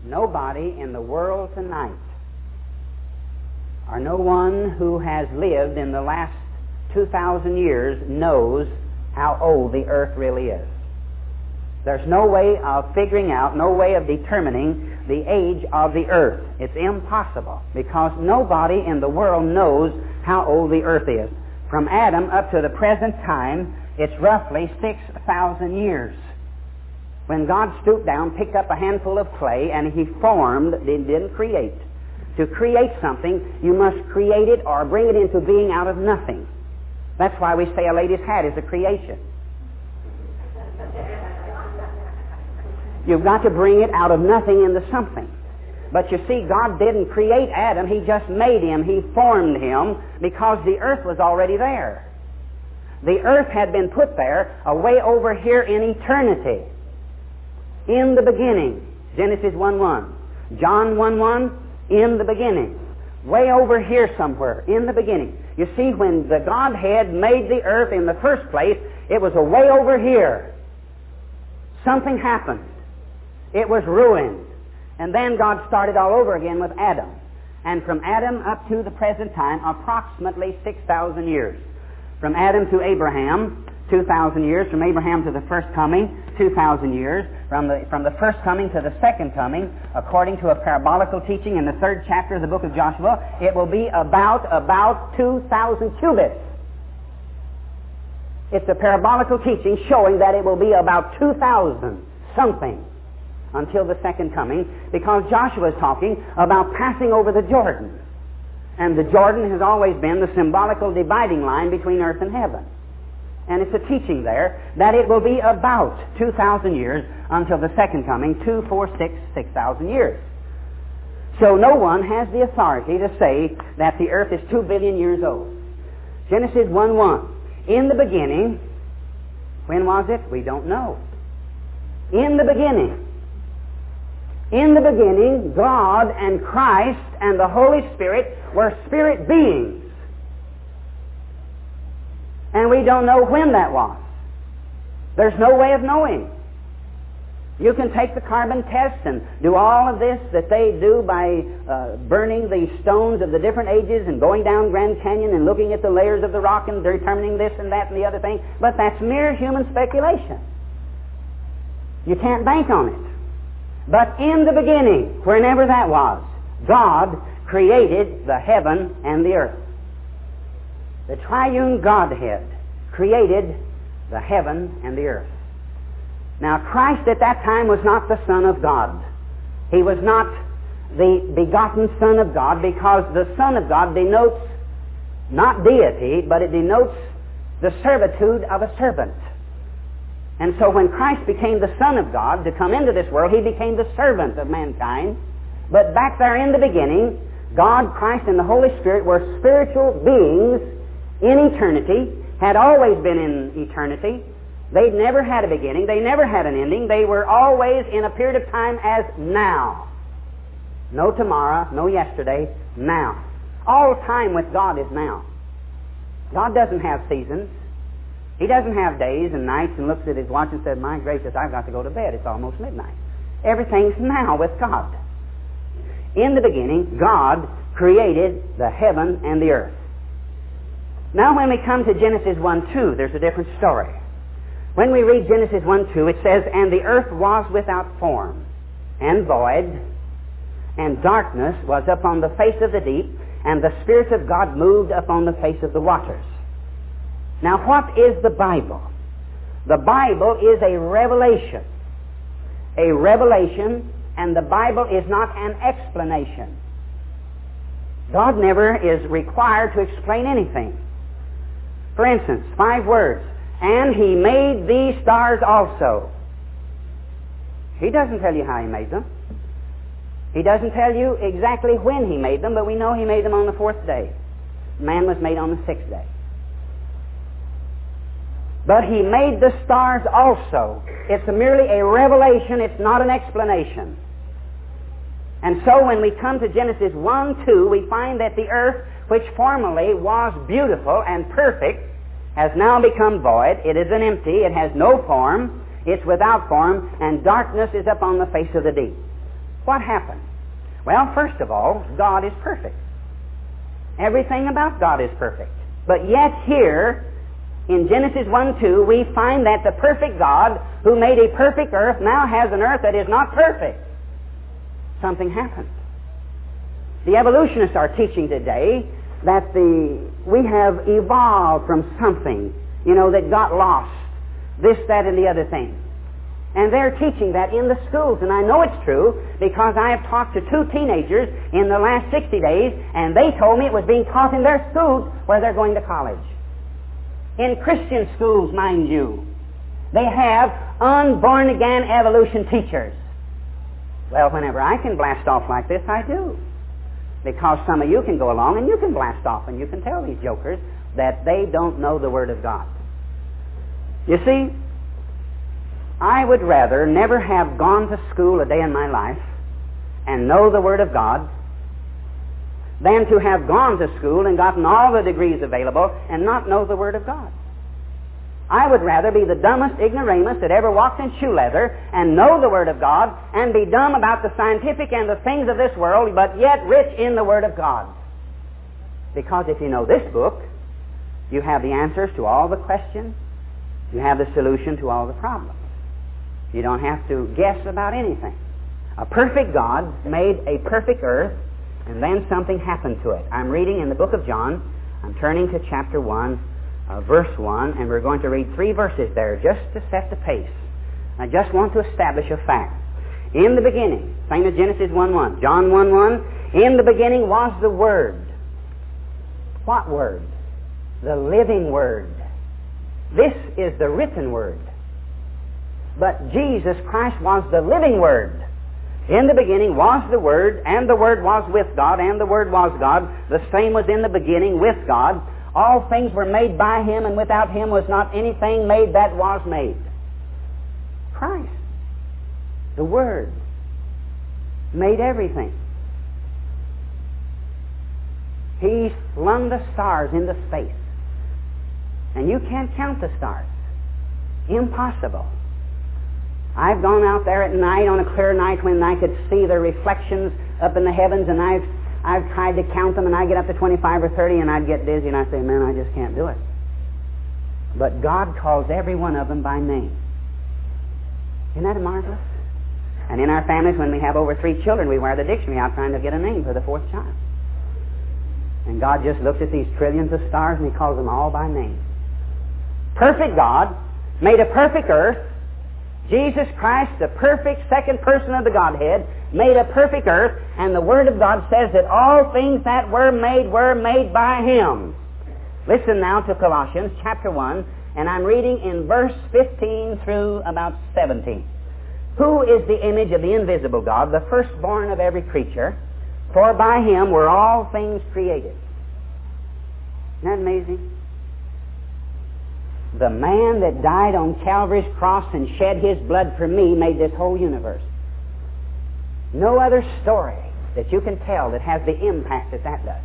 Nobody in the world tonight, or no one who has lived in the last 2,000 years, knows how old the earth really is. There's no way of figuring out, no way of determining the age of the earth. It's impossible, because nobody in the world knows how old the earth is. From Adam up to the present time, it's roughly 6,000 years. When God stooped down, picked up a handful of clay, and He formed, He didn't create. To create something, you must create it or bring it into being out of nothing. That's why we say a lady's hat is a creation. You've got to bring it out of nothing into something. But you see, God didn't create Adam. He just made him. He formed him because the earth was already there. The earth had been put there away over here in eternity. In the beginning. Genesis 1:1. John 1:1. In the beginning. Way over here somewhere. In the beginning. You see, when the Godhead made the earth in the first place, it was away over here. Something happened. It was ruined. And then God started all over again with Adam. And from Adam up to the present time, approximately 6,000 years. From Adam to Abraham, 2,000 years. From Abraham to the first coming, 2,000 years. From the first coming to the second coming, according to a parabolical teaching in the 3rd chapter of the book of Joshua, it will be about 2,000 cubits. It's a parabolical teaching showing that it will be about 2,000 something until the second coming, because Joshua is talking about passing over the Jordan. And the Jordan has always been the symbolical dividing line between earth and heaven. And it's a teaching there that it will be about 2,000 years until the second coming, 6,000 years. So no one has the authority to say that the earth is 2 billion years old. Genesis 1:1. In the beginning, when was it? We don't know. In the beginning. In the beginning, God and Christ and the Holy Spirit were spirit beings. And we don't know when that was. There's no way of knowing. You can take the carbon test and do all of this that they do by burning the stones of the different ages and going down Grand Canyon and looking at the layers of the rock and determining this and that and the other thing. But that's mere human speculation. You can't bank on it. But in the beginning, whenever that was, God created the heaven and the earth. The triune Godhead created the heaven and the earth. Now, Christ at that time was not the Son of God. He was not the begotten Son of God, because the Son of God denotes not deity, but it denotes the servitude of a servant. And so when Christ became the Son of God to come into this world, He became the servant of mankind. But back there in the beginning, God, Christ, and the Holy Spirit were spiritual beings in eternity, had always been in eternity. They'd never had a beginning. They never had an ending. They were always in a period of time as now. No tomorrow, no yesterday, now. All time with God is now. God doesn't have seasons. He doesn't have days and nights and looks at his watch and says, my gracious, I've got to go to bed. It's almost midnight. Everything's now with God. In the beginning, God created the heaven and the earth. Now when we come to Genesis 1:2, there's a different story. When we read Genesis 1:2, it says, and the earth was without form and void, and darkness was upon the face of the deep, and the Spirit of God moved upon the face of the waters. Now what is the Bible? The Bible is a revelation. A revelation, and the Bible is not an explanation. God never is required to explain anything. For instance, 5 words. And He made these stars also. He doesn't tell you how He made them. He doesn't tell you exactly when He made them, but we know He made them on the 4th day. Man was made on the 6th day. But He made the stars also. It's merely a revelation. It's not an explanation. And so when we come to Genesis 1:2, we find that the earth, which formerly was beautiful and perfect, has now become void. It is an empty. It has no form. It's without form. And darkness is upon the face of the deep. What happened? Well, first of all, God is perfect. Everything about God is perfect. But yet here, in Genesis 1:2, we find that the perfect God, who made a perfect earth, now has an earth that is not perfect. Something happened. The evolutionists are teaching today that we have evolved from something, that got lost. This, that, and the other thing. And they're teaching that in the schools. And I know it's true because I have talked to 2 teenagers in the last 60 days, and they told me it was being taught in their schools where they're going to college. In Christian schools, mind you, they have unborn-again evolution teachers. Well, whenever I can blast off like this, I do. Because some of you can go along and you can blast off and you can tell these jokers that they don't know the Word of God. You see, I would rather never have gone to school a day in my life and know the Word of God than to have gone to school and gotten all the degrees available and not know the Word of God. I would rather be the dumbest ignoramus that ever walked in shoe leather and know the Word of God and be dumb about the scientific and the things of this world, but yet rich in the Word of God. Because if you know this book, you have the answers to all the questions. You have the solution to all the problems. You don't have to guess about anything. A perfect God made a perfect earth, and then something happened to it. I'm reading in the book of John. I'm turning to chapter 1, verse 1, and we're going to read 3 verses there just to set the pace. I just want to establish a fact. In the beginning, same as Genesis 1:1, John 1:1, in the beginning was the Word. What Word? The living Word. This is the written Word. But Jesus Christ was the living Word. In the beginning was the Word, and the Word was with God, and the Word was God. The same was in the beginning with God. All things were made by Him, and without Him was not anything made that was made. Christ, the Word, made everything. He flung the stars into space. And you can't count the stars. Impossible. I've gone out there at night on a clear night when I could see the reflections up in the heavens, and I've tried to count them, and I get up to 25 or 30, and I'd get dizzy, and I'd say, man, I just can't do it. But God calls every one of them by name. Isn't that marvelous? And in our families, when we have over 3 children, we wear the dictionary out trying to get a name for the 4th child. And God just looks at these trillions of stars, and He calls them all by name. Perfect God made a perfect earth. Jesus Christ, the perfect second person of the Godhead, made a perfect earth, and the Word of God says that all things that were made by Him. Listen now to Colossians chapter 1, and I'm reading in verse 15 through about 17. Who is the image of the invisible God, the firstborn of every creature? For by Him were all things created. Isn't that amazing? The man that died on Calvary's cross and shed his blood for me made this whole universe. No other story that you can tell that has the impact that does.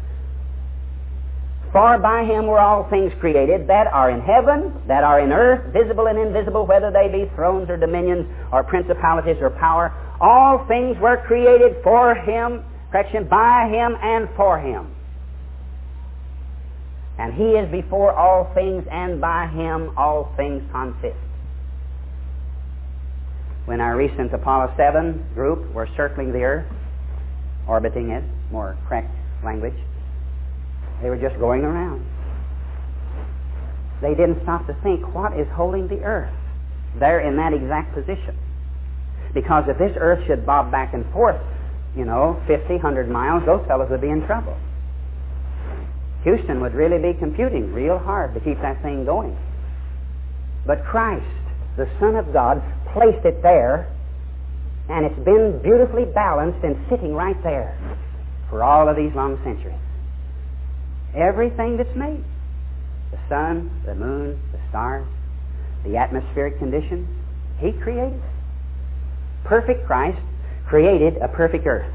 For by Him were all things created that are in heaven, that are in earth, visible and invisible, whether they be thrones or dominions or principalities or power. All things were created for Him, by Him and for Him. And He is before all things, and by Him all things consist. When our recent Apollo 7 group were circling the earth, orbiting it, more correct language, they were just going around. They didn't stop to think, what is holding the earth there in that exact position? Because if this earth should bob back and forth, 50, 100 miles, those fellows would be in trouble. Houston would really be computing real hard to keep that thing going. But Christ, the Son of God, placed it there, and it's been beautifully balanced and sitting right there for all of these long centuries. Everything that's made, the sun, the moon, the stars, the atmospheric conditions, He created. Perfect Christ created a perfect earth.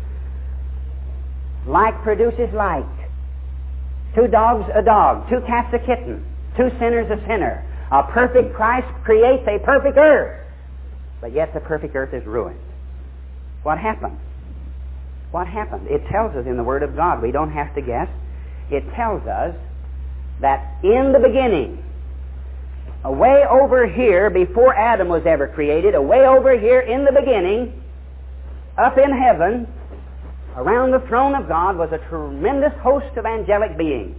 Like produces like. 2 dogs a dog, 2 cats a kitten, 2 sinners a sinner. A perfect Christ creates a perfect earth. But yet the perfect earth is ruined. What happened? What happened? It tells us in the Word of God. We don't have to guess. It tells us that in the beginning, away over here, before Adam was ever created, away over here in the beginning, up in heaven, around the throne of God, was a tremendous host of angelic beings.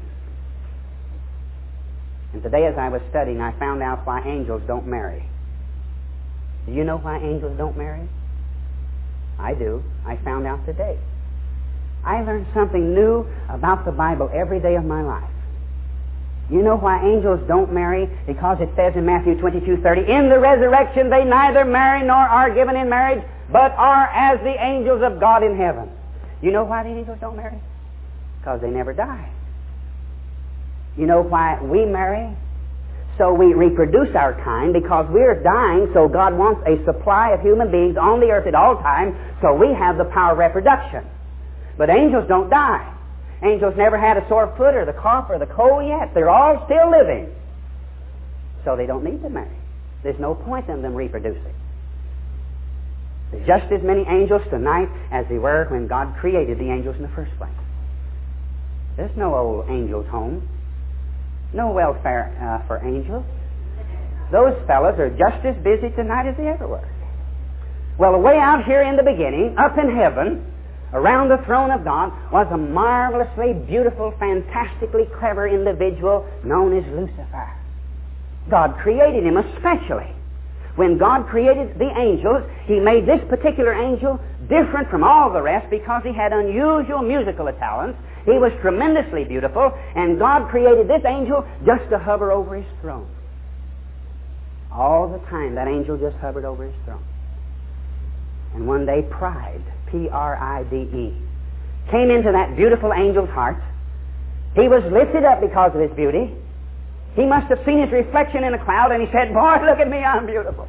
And today as I was studying, I found out why angels don't marry. Do you know why angels don't marry? I do. I found out today. I learned something new about the Bible every day of my life. You know why angels don't marry? Because it says in Matthew 22:30, in the resurrection they neither marry nor are given in marriage, but are as the angels of God in heaven. You know why the angels don't marry? Because they never die. You know why we marry? So we reproduce our kind, because we're dying, so God wants a supply of human beings on the earth at all times, so we have the power of reproduction. But angels don't die. Angels never had a sore foot or the cough or the cold yet. They're all still living. So they don't need to marry. There's no point in them reproducing. There's just as many angels tonight as there were when God created the angels in the first place. There's no old angels' home. No welfare for angels. Those fellows are just as busy tonight as they ever were. Well, way out here in the beginning, up in heaven, around the throne of God, was a marvelously beautiful, fantastically clever individual known as Lucifer. God created him especially. When God created the angels, He made this particular angel different from all the rest because he had unusual musical talents. He was tremendously beautiful, and God created this angel just to hover over His throne. All the time, that angel just hovered over His throne. And one day, pride, P-R-I-D-E, came into that beautiful angel's heart. He was lifted up because of his beauty. He must have seen his reflection in a cloud, and he said, boy, look at me, I'm beautiful.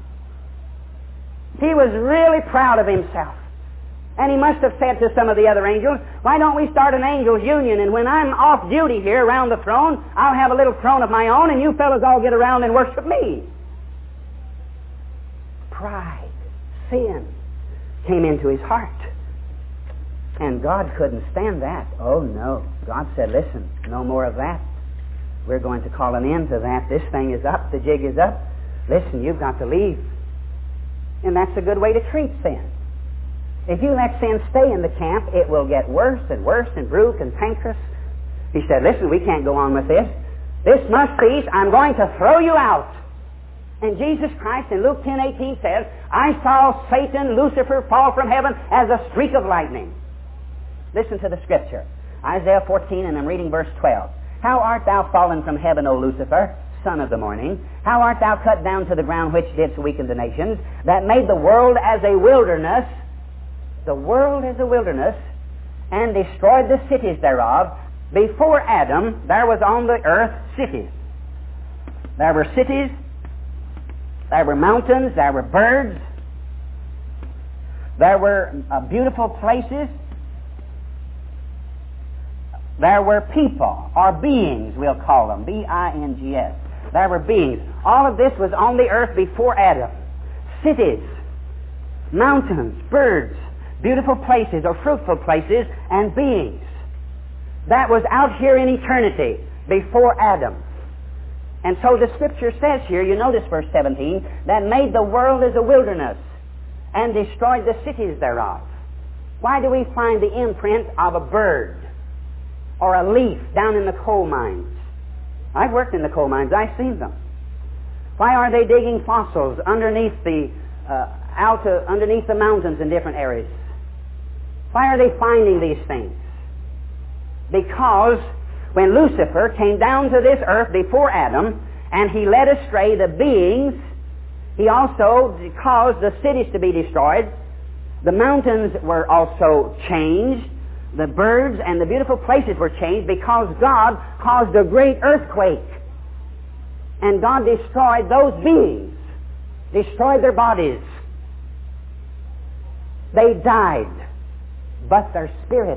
He was really proud of himself. And he must have said to some of the other angels, why don't we start an angels' union, and when I'm off duty here around the throne, I'll have a little throne of my own, and you fellows all get around and worship me. Pride, sin, came into his heart. And God couldn't stand that. Oh, no. God said, listen, no more of that. We're going to call an end to that. This thing is up. The jig is up. Listen, you've got to leave. And that's a good way to treat sin. If you let sin stay in the camp, it will get worse and worse and brute and cankerous. He said, listen, we can't go on with this. This must cease. I'm going to throw you out. And Jesus Christ in Luke 10:18 says, I saw Satan, Lucifer, fall from heaven as a streak of lightning. Listen to the scripture. Isaiah 14, and I'm reading verse 12. How art thou fallen from heaven, O Lucifer, son of the morning? How art thou cut down to the ground, which didst weaken the nations, that made the world as a wilderness, the world as a wilderness, and destroyed the cities thereof? Before Adam, there was on the earth cities. There were cities, there were mountains, there were birds, there were beautiful places, there were people, or beings, we'll call them, B-I-N-G-S. There were beings. All of this was on the earth before Adam. Cities, mountains, birds, beautiful places, or fruitful places, and beings. That was out here in eternity, before Adam. And so the Scripture says here, you notice verse 17, that made the world as a wilderness, and destroyed the cities thereof. Why do we find the imprint of a bird or a leaf down in the coal mines? I've worked in the coal mines. I've seen them. Why are they digging fossils underneath the underneath the mountains in different areas? Why are they finding these things? Because when Lucifer came down to this earth before Adam, and he led astray the beings, he also caused the cities to be destroyed. The mountains were also changed. The birds and the beautiful places were changed because God caused a great earthquake. And God destroyed those beings, destroyed their bodies. They died. But their spirits,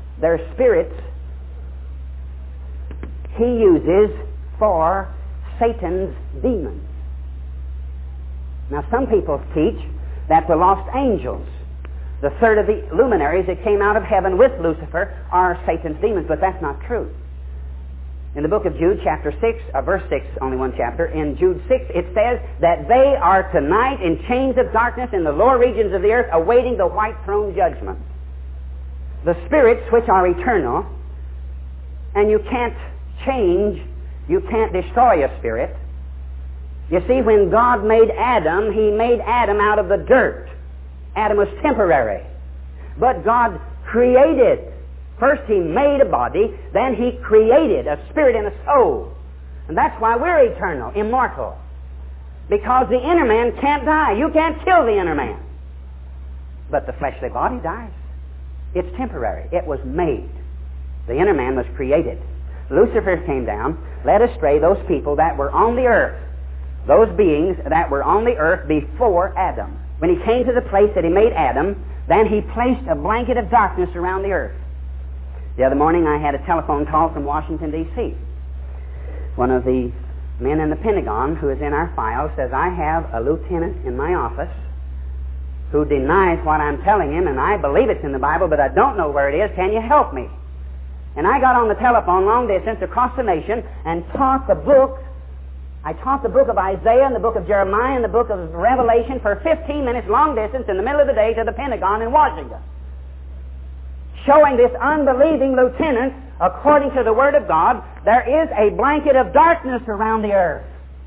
He uses for Satan's demons. Now some people teach that the lost angels The third of the luminaries that came out of heaven with Lucifer are Satan's demons, but that's not true. In the book of Jude, chapter 6, verse 6, only one chapter, in Jude 6, it says that they are tonight in chains of darkness in the lower regions of the earth, awaiting the white throne judgment. The spirits which are eternal, and you can't change, you can't destroy a spirit. You see, when God made Adam, He made Adam out of the dirt. Adam was temporary. But God created. First He made a body, then He created a spirit and a soul. And that's why we're eternal, immortal. Because the inner man can't die. You can't kill the inner man. But the fleshly body dies. It's temporary. It was made. The inner man was created. Lucifer came down, led astray those people that were on the earth, those beings that were on the earth before Adam. When he came to the place that he made Adam, then he placed a blanket of darkness around the earth. The other morning I had a telephone call from Washington, D.C. One of the men in the Pentagon who is in our file says, I have a lieutenant in my office who denies what I'm telling him, and I believe it's in the Bible, but I don't know where it is. Can you help me? And I got on the telephone long distance across the nation and taught the book. I taught the book of Isaiah and the book of Jeremiah and the book of Revelation for 15 minutes long distance in the middle of the day to the Pentagon in Washington, showing this unbelieving lieutenant, according to the Word of God, there is a blanket of darkness around the earth.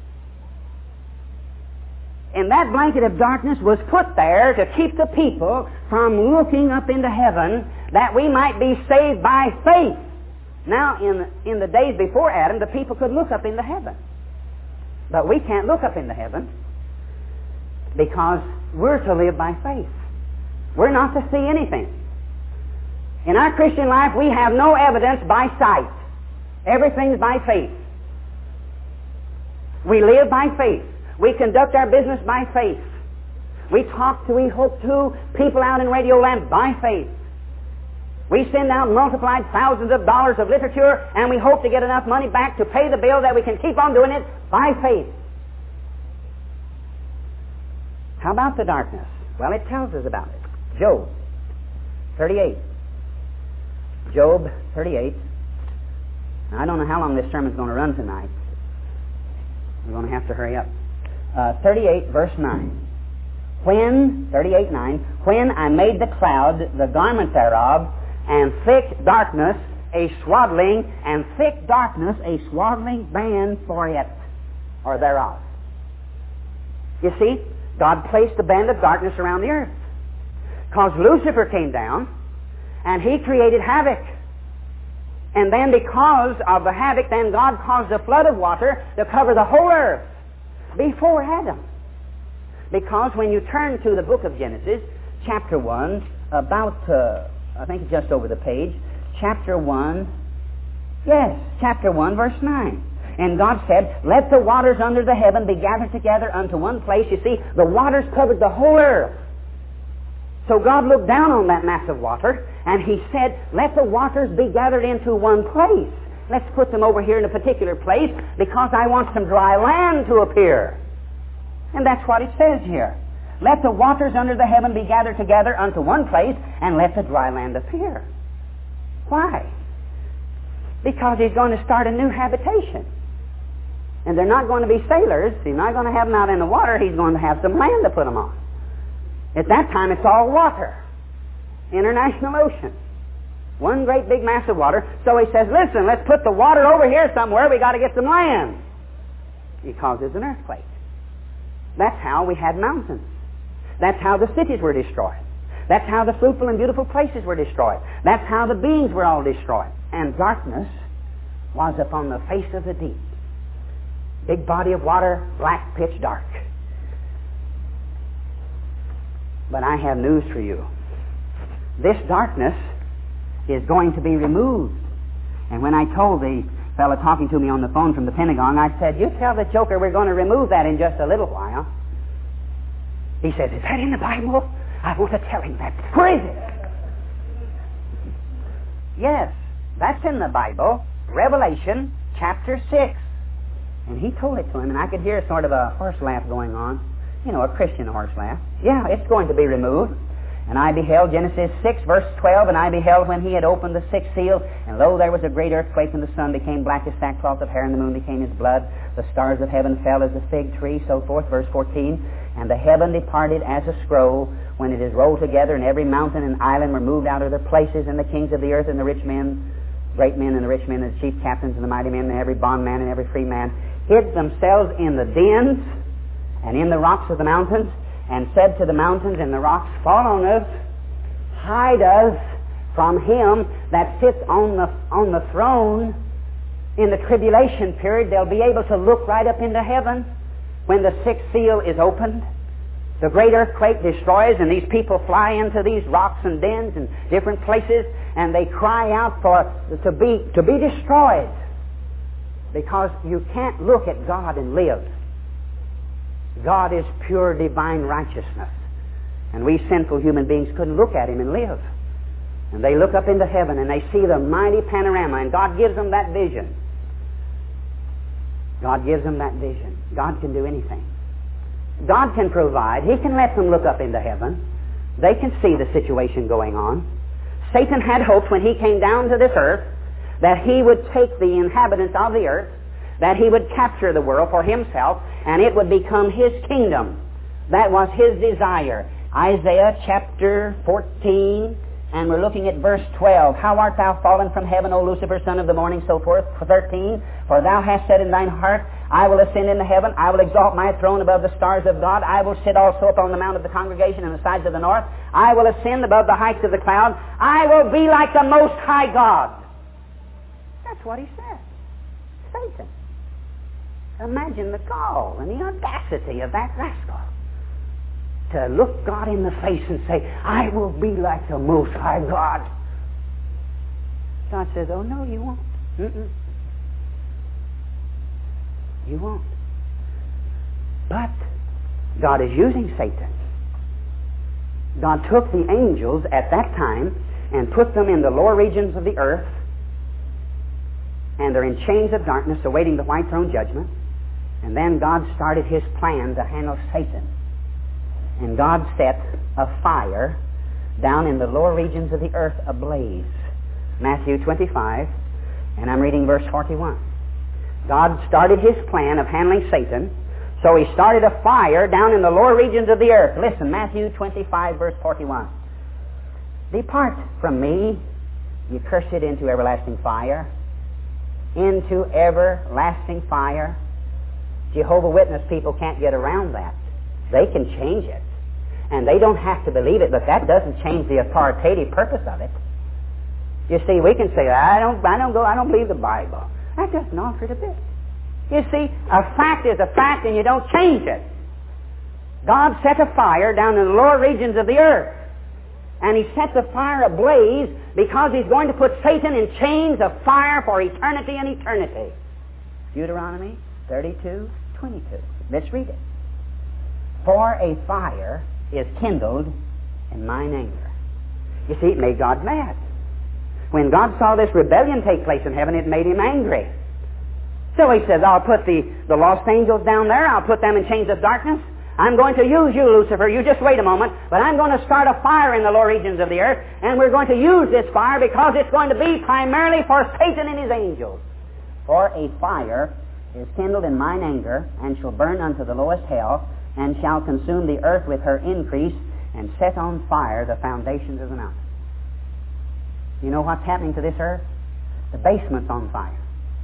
And that blanket of darkness was put there to keep the people from looking up into heaven, that we might be saved by faith. Now, in the days before Adam, the people could look up into heaven. But we can't look up into heaven because we're to live by faith. We're not to see anything. In our Christian life, we have no evidence by sight. Everything's by faith. We live by faith. We conduct our business by faith. We talk to, we hope to people out in Radio Land by faith. We send out multiplied thousands of dollars of literature, and we hope to get enough money back to pay the bill that we can keep on doing it by faith. How about the darkness? Well, it tells us about it. Job 38. Job 38. Now, I don't know how long this sermon's going to run tonight. We're going to have to hurry up. 38, verse 9. 38:9, when I made the cloud the garment thereof, and thick darkness a swaddling, and thick darkness a swaddling band for it, or thereof. You see, God placed a band of darkness around the earth. Because Lucifer came down, and he created havoc. And then because of the havoc, then God caused a flood of water to cover the whole earth before Adam. Because when you turn to the book of Genesis, chapter 1, about, I think it's just over the page, chapter 1, verse 9. And God said, let the waters under the heaven be gathered together unto one place. You see, the waters covered the whole earth. So God looked down on that mass of water, and He said, let the waters be gathered into one place. Let's put them over here in a particular place, because I want some dry land to appear. And that's what it says here. Let the waters under the heaven be gathered together unto one place, and let the dry land appear. Why? Because He's going to start a new habitation. And they're not going to be sailors. He's not going to have them out in the water. He's going to have some land to put them on. At that time, it's all water. International ocean. One great big mass of water. So He says, listen, let's put the water over here somewhere. We got to get some land. He causes an earthquake. That's how we had mountains. That's how the cities were destroyed. That's how the fruitful and beautiful places were destroyed. That's how the beings were all destroyed. And darkness was upon the face of the deep. Big body of water, black, pitch dark. But I have news for you. This darkness is going to be removed. And when I told the fellow talking to me on the phone from the Pentagon, I said, you tell the joker we're going to remove that in just a little while. He says, is that in the Bible? I want to tell him that. Where is it? Yes, that's in the Bible. Revelation chapter 6. And he told it to him, and I could hear sort of a horse laugh going on. You know, a Christian horse laugh. Yeah, it's going to be removed. And I beheld, Genesis 6, verse 12, and I beheld when he had opened the sixth seal, and lo, there was a great earthquake, and the sun became black as sackcloth of hair, and the moon became as blood. The stars of heaven fell as a fig tree, so forth. Verse 14, and the heaven departed as a scroll when it is rolled together, and every mountain and island were moved out of their places, and the kings of the earth, and the rich men, great men, and the rich men, and the chief captains, and the mighty men, and every bondman, and every free man, hid themselves in the dens and in the rocks of the mountains, and said to the mountains and the rocks, fall on us, hide us from him that sits on the throne. In the tribulation period, they'll be able to look right up into heaven when the sixth seal is opened. The great earthquake destroys, and these people fly into these rocks and dens and different places, and they cry out to be destroyed, because you can't look at God and live. God is pure divine righteousness, and we sinful human beings couldn't look at Him and live. And they look up into heaven and they see the mighty panorama, and God gives them that vision. God gives them that vision. God can do anything. God can provide. He can let them look up into heaven. They can see the situation going on. Satan had hoped when he came down to this earth that he would take the inhabitants of the earth, that he would capture the world for himself, and it would become his kingdom. That was his desire. Isaiah chapter 14, and we're looking at verse 12. How art thou fallen from heaven, O Lucifer, son of the morning, so forth. 13, for thou hast said in thine heart, I will ascend into heaven, I will exalt my throne above the stars of God, I will sit also upon the mount of the congregation in the sides of the north, I will ascend above the heights of the cloud, I will be like the Most High God. That's what he said. Satan. Imagine the gall and the audacity of that rascal to look God in the face and say, I will be like the Most High God. God says, oh no, you won't. You won't. But God is using Satan. God took the angels at that time and put them in the lower regions of the earth, and they're in chains of darkness awaiting the white throne judgment. And then God started His plan to handle Satan. And God set a fire down in the lower regions of the earth ablaze. Matthew 25, and I'm reading verse 41. God started His plan of handling Satan, so He started a fire down in the lower regions of the earth. Listen, Matthew 25, verse 41. Depart from me, you cursed, into everlasting fire. Into everlasting fire. Jehovah Witness people can't get around that. They can change it. And they don't have to believe it, but that doesn't change the authoritative purpose of it. You see, we can say, I don't believe the Bible. That doesn't alter it a bit. You see, a fact is a fact, and you don't change it. God set a fire down in the lower regions of the earth. And He set the fire ablaze because He's going to put Satan in chains of fire for eternity and eternity. Deuteronomy 32:22. Let's read it. For a fire is kindled in mine anger. You see, it made God mad. When God saw this rebellion take place in heaven, it made Him angry. So He says, I'll put the lost angels down there. I'll put them in chains of darkness. I'm going to use you, Lucifer. You just wait a moment. But I'm going to start a fire in the lower regions of the earth, and we're going to use this fire because it's going to be primarily for Satan and his angels. For a fire is kindled in mine anger, and shall burn unto the lowest hell, and shall consume the earth with her increase, and set on fire the foundations of the mountains. You know what's happening to this earth? The basement's on fire.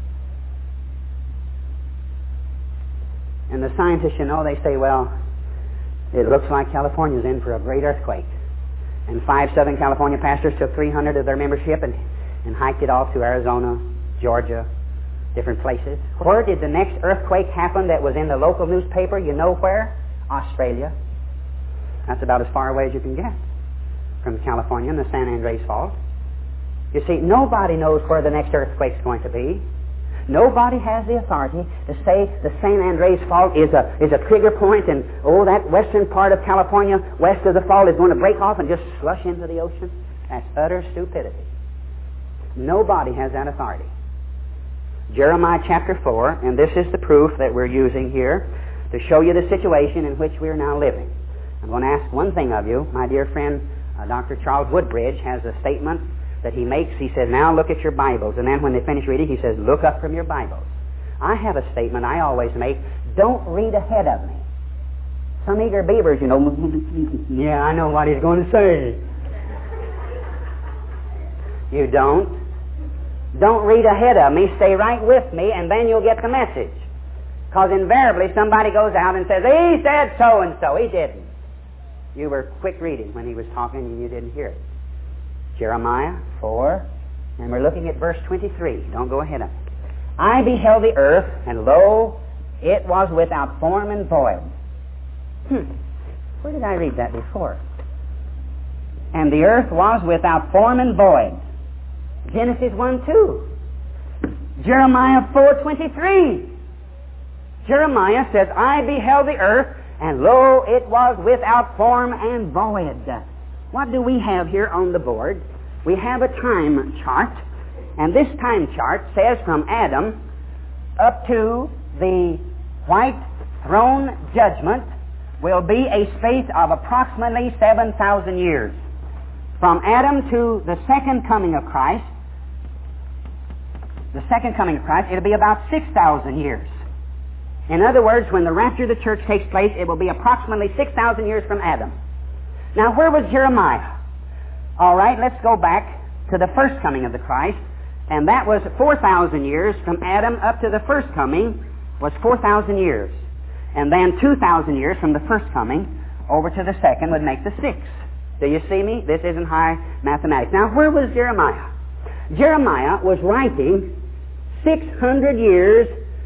And the scientists, you know, they say, well, it looks like California's in for a great earthquake. And 5 Southern California pastors took 300 of their membership and hiked it off to Arizona, Georgia, different places. Where did the next earthquake happen that was in the local newspaper? You know where? Australia. That's about as far away as you can get from California and the San Andreas Fault. You see, nobody knows where the next earthquake's going to be. Nobody has the authority to say the San Andreas Fault is a trigger point, and that western part of California west of the fault is going to break off and just slush into the ocean. That's utter stupidity. Nobody has that authority. Jeremiah chapter 4, and this is the proof that we're using here to show you the situation in which we are now living. I'm going to ask one thing of you, my dear friend Dr. Charles Woodbridge has a statement that he makes. He says, now look at your Bibles. And then when they finish reading, he says, look up from your Bibles. I have a statement I always make, don't read ahead of me. Some eager beavers, yeah, I know what he's going to say. You don't. Don't read ahead of me. Stay right with me, and then you'll get the message. Because invariably somebody goes out and says, he said so-and-so. He didn't. You were quick reading when he was talking and you didn't hear it. Jeremiah 4, and we're looking at verse 23. Don't go ahead of me. I beheld the earth, and lo, it was without form and void. Where did I read that before? And the earth was without form and void. Genesis 1:2. Jeremiah 4:23. Jeremiah says, I beheld the earth, and lo, it was without form and void. What do we have here on the board? We have a time chart, and this time chart says from Adam up to the white throne judgment will be a space of approximately 7,000 years. From Adam to the second coming of Christ, it'll be about 6,000 years. In other words, when the rapture of the church takes place, it will be approximately 6,000 years from Adam. Now, where was Jeremiah? All right, let's go back to the first coming of the Christ, and that was 4,000 years from Adam up to the first coming was 4,000 years. And then 2,000 years from the first coming over to the second would make the 6. Do you see me? This isn't high mathematics. Now, where was Jeremiah? Jeremiah was writing 600 years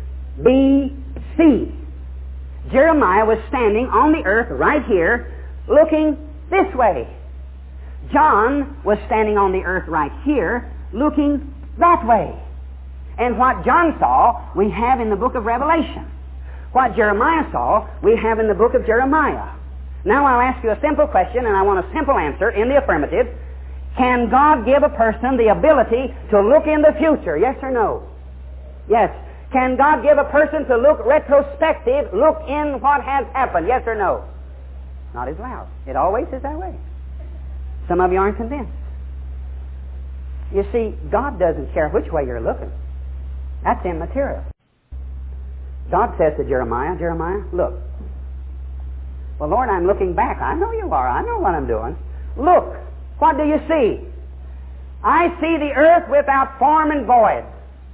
B.C. Jeremiah was standing on the earth right here looking this way. John was standing on the earth right here looking that way. And what John saw, we have in the book of Revelation. What Jeremiah saw, we have in the book of Jeremiah. Now I'll ask you a simple question, and I want a simple answer in the affirmative. Can God give a person the ability to look in the future? Yes or no? Yes. Can God give a person to look retrospective, look in what has happened? Yes or no? Not as loud. It always is that way. Some of you aren't convinced. You see, God doesn't care which way you're looking. That's immaterial. God says to Jeremiah, Jeremiah, look. Well, Lord, I'm looking back. I know you are. I know what I'm doing. Look. What do you see? I see the earth without form and void.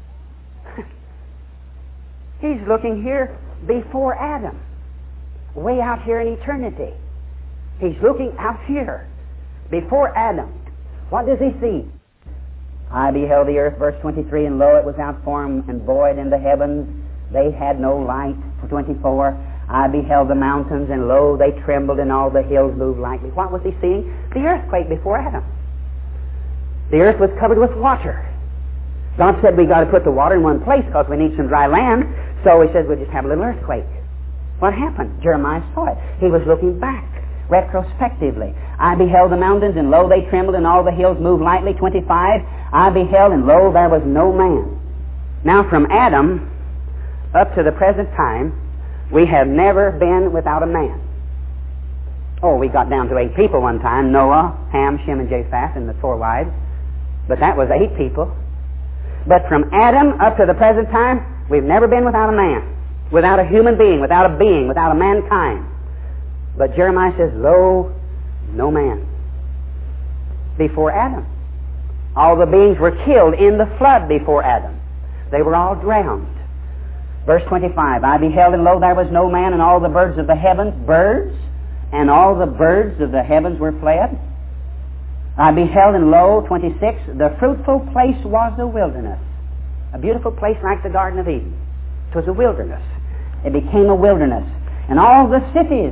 He's looking here before Adam. Way out here in eternity. He's looking out here before Adam. What does he see? I beheld the earth, verse 23, and lo, it was without form and void, in the heavens they had no light. 24, I beheld the mountains, and lo, they trembled, and all the hills moved lightly. What was he seeing? The earthquake before Adam. The earth was covered with water. God said we got to put the water in one place because we need some dry land. So he says we'll just have a little earthquake. What happened? Jeremiah saw it. He was looking back, retrospectively. I beheld the mountains, and lo, they trembled, and all the hills moved lightly. 25, I beheld, and lo, there was no man. Now from Adam up to the present time, we have never been without a man. Oh, we got down to 8 people one time. Noah, Ham, Shem, and Japheth, and the 4 wives. But that was 8 people. But from Adam up to the present time, we've never been without a man, without a human being, without a mankind. But Jeremiah says, lo, no man. Before Adam. All the beings were killed in the flood before Adam. They were all drowned. Verse 25, I beheld, and lo, there was no man, and all the birds of the heavens, and all the birds of the heavens were fled. I beheld, and lo, 26, the fruitful place was a wilderness. A beautiful place like the Garden of Eden. It was a wilderness. It became a wilderness. And all the cities,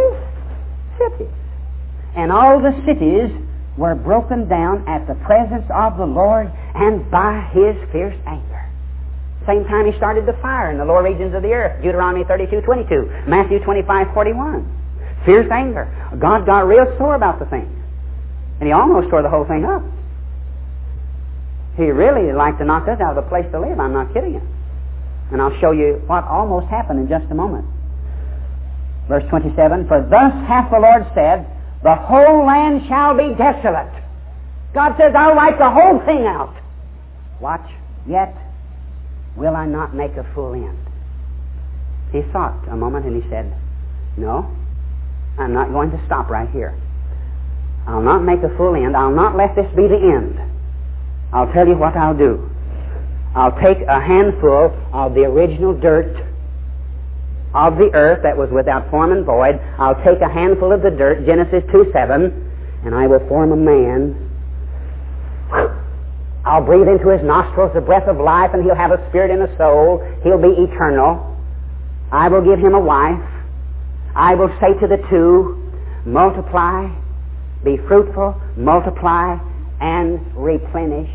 and all the cities were broken down at the presence of the Lord and by His fierce anger. Same time He started the fire in the lower regions of the earth. Deuteronomy 32:22, Matthew 25:41. Fierce anger. God got real sore about the thing. And He almost tore the whole thing up. He really liked to knock us out of the place to live. I'm not kidding you. And I'll show you what almost happened in just a moment. Verse 27, for thus hath the Lord said, the whole land shall be desolate. God says, I'll wipe the whole thing out. Watch, yet will I not make a full end. He thought a moment and he said, no, I'm not going to stop right here. I'll not make a full end. I'll not let this be the end. I'll tell you what I'll do. I'll take a handful of the original dirt of the earth that was without form and void. I'll take a handful of the dirt, Genesis 2:7, and I will form a man. I'll breathe into his nostrils the breath of life, and he'll have a spirit and a soul. He'll be eternal. I will give him a wife. I will say to the two, multiply, be fruitful, multiply, and replenish.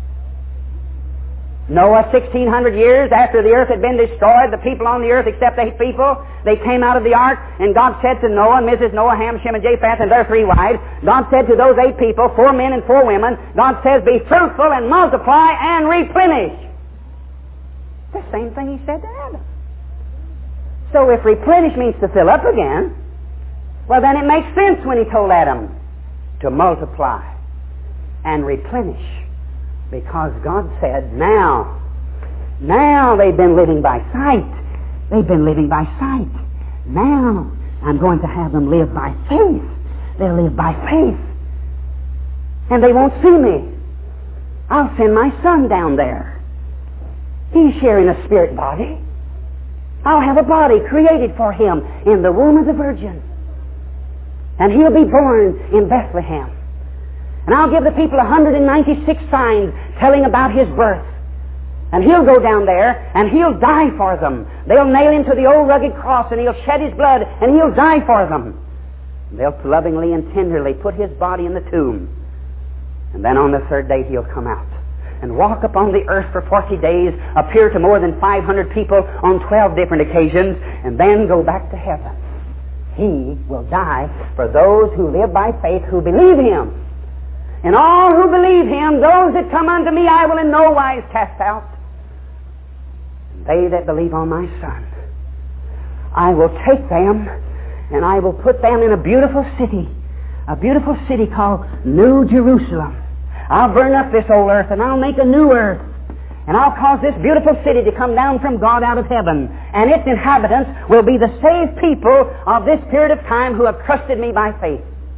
Noah, 1,600 years after the earth had been destroyed, the people on the earth, except 8 people, they came out of the ark, and God said to Noah, Mrs. Noah, Ham, Shem, and Japheth, and their 3 wives, God said to those 8 people, 4 men and 4 women, God says, be fruitful and multiply and replenish. The same thing He said to Adam. So if replenish means to fill up again, well then it makes sense when He told Adam to multiply and replenish. Because God said, now they've been living by sight. They've been living by sight. Now I'm going to have them live by faith. They'll live by faith. And they won't see me. I'll send my Son down there. He's sharing a spirit body. I'll have a body created for Him in the womb of the Virgin. And He'll be born in Bethlehem. And I'll give the people 196 signs telling about His birth. And He'll go down there and He'll die for them. They'll nail Him to the old rugged cross and He'll shed His blood and He'll die for them. They'll lovingly and tenderly put His body in the tomb. And then on the 3rd day He'll come out and walk upon the earth for 40 days, appear to more than 500 people on 12 different occasions, and then go back to heaven. He will die for those who live by faith, who believe Him. And all who believe Him, those that come unto me, I will in no wise cast out. And they that believe on my Son, I will take them and I will put them in a beautiful city called New Jerusalem. I'll burn up this old earth and I'll make a new earth. And I'll cause this beautiful city to come down from God out of heaven. And its inhabitants will be the saved people of this period of time who have trusted me by faith.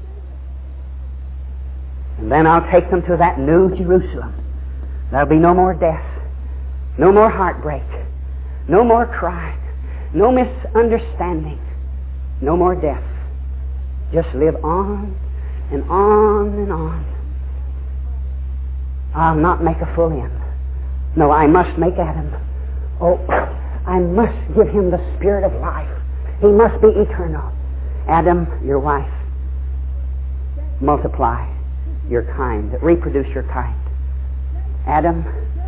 And then I'll take them to that New Jerusalem. There'll be no more death, no more heartbreak, no more crying, no misunderstanding, no more death. Just live on and on and on. I'll not make a full end. No, I must make Adam. Oh, I must give him the spirit of life. He must be eternal. Adam, your wife, multiply your kind, reproduce your kind. Adam,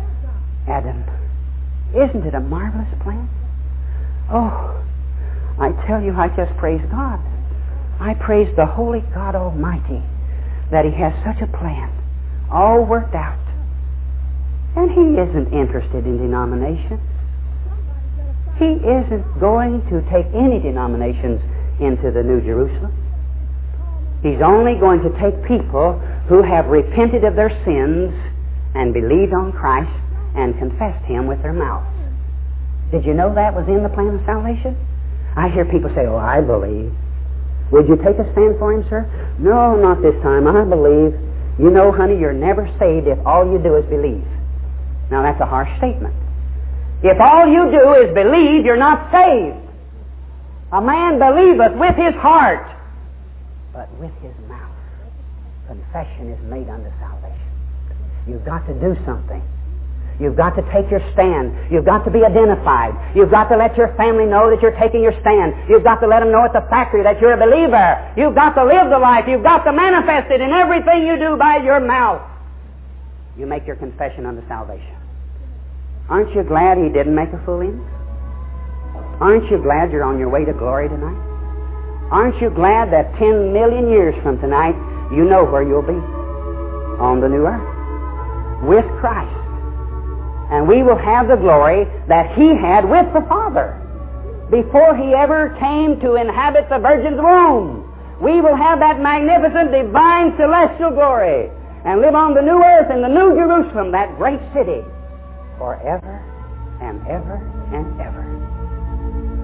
isn't it a marvelous plan? Oh, I tell you, I just praise God. I praise the Holy God Almighty that He has such a plan, all worked out. And He isn't interested in denominations. He isn't going to take any denominations into the New Jerusalem. He's only going to take people who have repented of their sins and believed on Christ and confessed Him with their mouths. Did you know that was in the plan of salvation? I hear people say, oh, I believe. Would you take a stand for Him, sir? No, not this time. I believe. You know, honey, you're never saved if all you do is believe. Now, that's a harsh statement. If all you do is believe, you're not saved. A man believeth with his heart, but with his mouth. Confession is made unto salvation. You've got to do something. You've got to take your stand. You've got to be identified. You've got to let your family know that you're taking your stand. You've got to let them know at the factory that you're a believer. You've got to live the life. You've got to manifest it in everything you do by your mouth. You make your confession unto salvation. Aren't you glad He didn't make a fool in? Aren't you glad you're on your way to glory tonight? Aren't you glad that 10 million years from tonight, you know where you'll be? On the new earth. With Christ. And we will have the glory that He had with the Father before He ever came to inhabit the Virgin's womb. we will have that magnificent, divine, celestial glory and live on the new earth in the new Jerusalem, that great city, forever and ever and ever.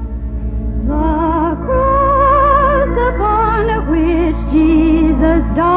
The cross upon which Jesus died